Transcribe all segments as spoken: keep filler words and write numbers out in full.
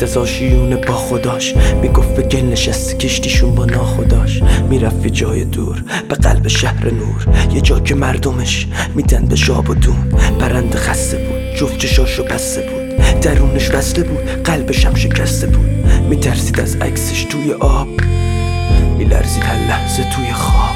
میرفت از آشیونه با خداش، میگفت به گل نشسته کشتیشون با ناخداش. میرفت یه جای دور به قلب شهر نور، یه جا که مردمش میدن به شاب و دون. پرنده خسته بود، جفت چشاشو بسته بود، درونش وصله بود، قلبش هم شکسته بود. میترسید از عکسش توی آب، میلرزید هر لحظه توی خواب.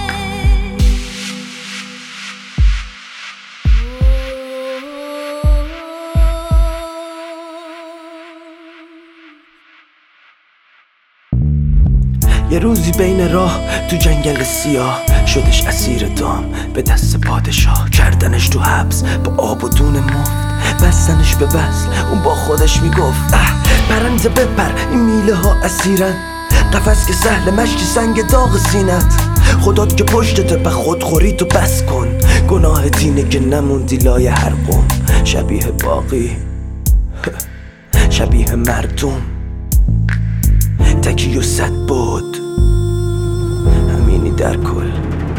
یه روزی بین راه تو جنگل سیاه شدش اسیر دام به دست پادشاه. کردنش تو حبس با آب و دون مفت، بستنش به وصل. اون با خودش میگفت اه پرنده بپر، این میله ها اسیرن. قفس که سهل مشتی سنگ داغ سینت. خدات که پشتته به خودخوری تو بس کن. گناه دینه که نموندی لای هر قوم. شبیه باقی شبیه مردم، تکی و صد بود، همینی در کل.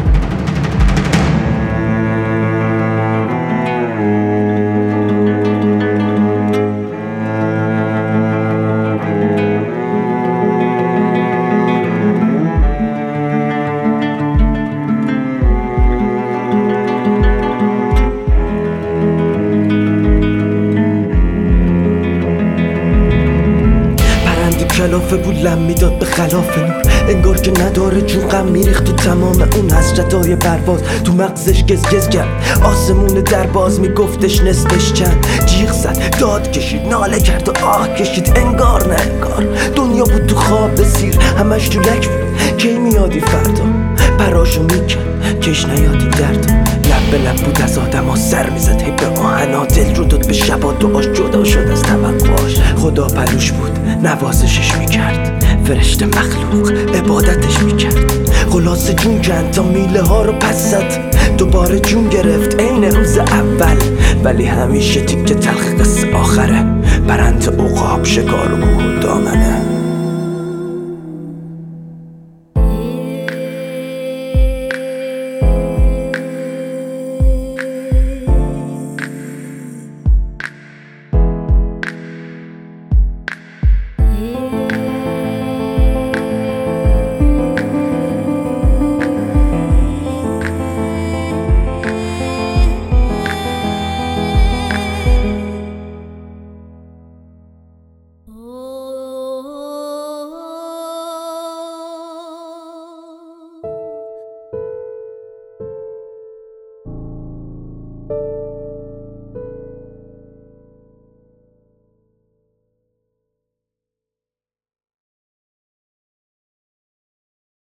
کلافه بود لم میداد به خلاف نور، انگار که نداره جون. غم میریخت تو تمام اون حسرتای پرواز، تو مغزش گز گز کرد آسمون در باز. میگفتش نصفش چند، جیغ زد داد کشید، ناله کرد و آه کشید. انگار نه انگار دنیا بود تو خواب سیر، همش تو لک بود. کی میادی فردا پراشو میکرد، کش نیادی دردا. لب به لب بود از آدم ها سر میزد هی به آهنا. دل رو داد به شبا دعاش، جدا شد از توقعاش. خدا پلوش بود نوازشش میکرد، فرشته مخلوق عبادتش میکرد. خلاص جون کند تا میله ها رو پس زد، دوباره جون گرفت عین روز اول. ولی همیشه تیکه تلخ قصه آخره، پرنده عقاب شکار و کوه دامنه.